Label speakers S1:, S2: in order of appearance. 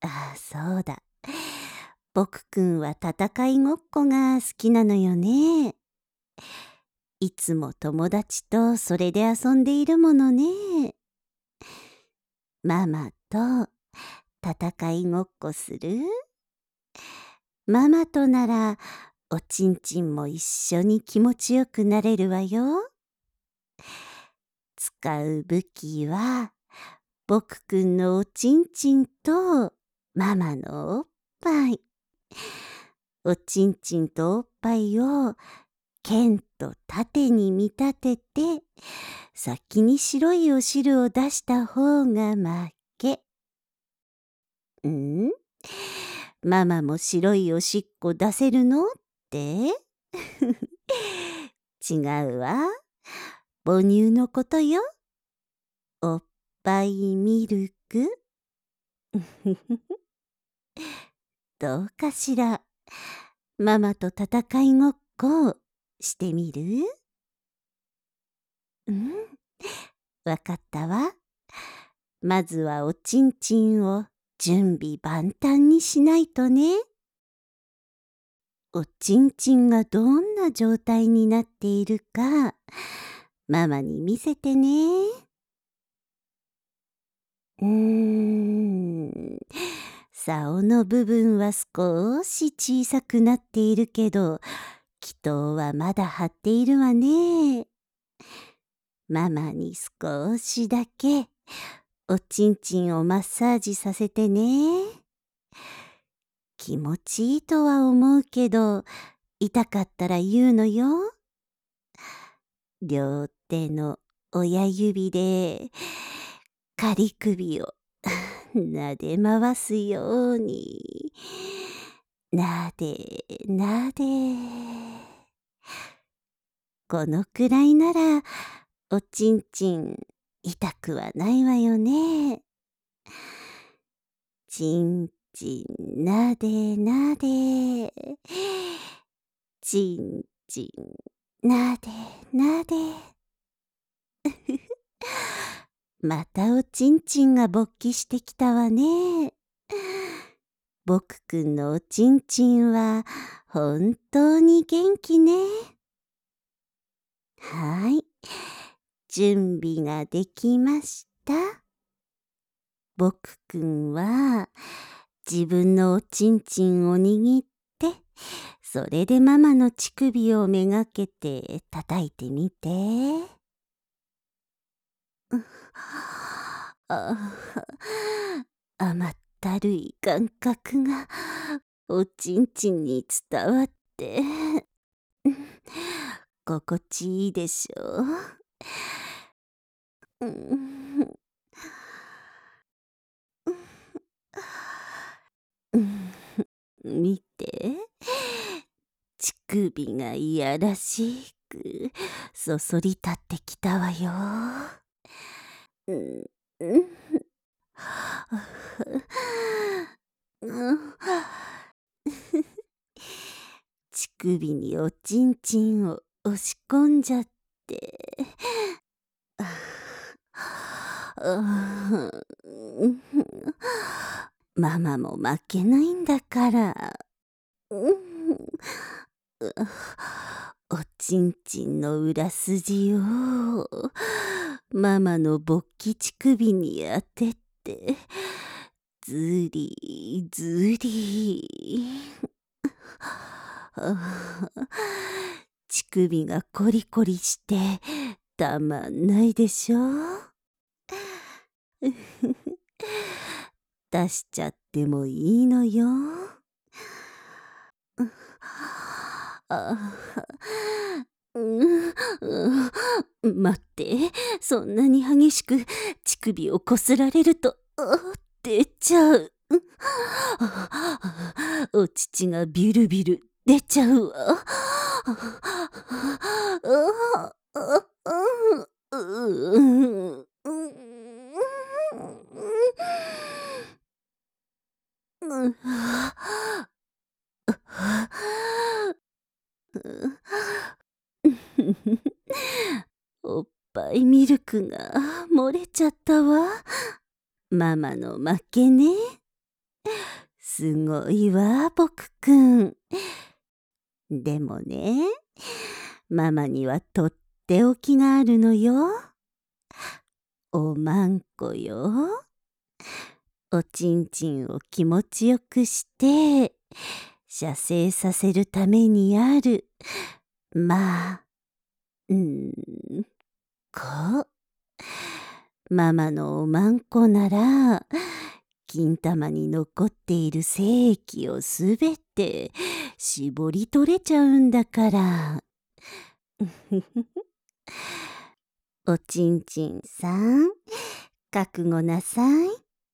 S1: ああ、そうだ。僕くんは戦いごっこが好きなのよね。いつも友達とそれで遊んでいるものね。ママと戦いごっこする？ママとならおちんちんも一緒に気持ちよくなれるわよ。使う武器は僕くんのおちんちんとママのおっぱい。おちんちんとおっぱいを剣と盾に見立てて、先に白いお汁を出した方が負け。ん？ママも白いおしっこ出せるのって？違うわ。母乳のことよ。おっぱいミルク。どうかしら。ママと戦いごっこしてみる？うん、わかったわ。まずはおちんちんを準備万端にしないとね。おちんちんがどんな状態になっているか、ママに見せてね。竿の部分は少し小さくなっているけど、気筒はまだ張っているわね。ママに少しだけおちんちんをマッサージさせてね。気持ちいいとは思うけど、痛かったら言うのよ。両手の親指で仮首を撫で回すように、なでなで。このくらいならおちんちん痛くはないわよね。ちんちんなでなで。ちんちんなでなで。またおちんちんが勃起してきたわね。僕くんのおちんちんは本当に元気ね。はい。準備ができました。僕くんは自分のおちんちんを握って、それでママの乳首をめがけて叩いてみて。あ甘ったるい感覚がおちんちんに伝わって心地いいでしょう。見て、乳首がいやらしくそそり立ってきたわよ。乳首におちんちんを押し込んじゃって。ママも負けないんだから。おちんちんの裏筋をママの勃起乳首に当てて、ずりずり。乳首がコリコリしてたまんないでしょ。出しちゃってもいいのよ。待って、そんなに激しく乳首をこすられると出ちゃう。お乳がビュルビュル出ちゃうわ。おっぱいミルクが漏れちゃったわ。ママの負けね。 すごいわ、僕くん。でもね、ママにはとっておきがあるのよ。おまんこよ。おちんちんを気持ちよくして、射精させるためにある、まあ、こ。ママのおまんこなら、金玉に残っている精液をすべて絞り取れちゃうんだから。おちんちんさん、覚悟なさい。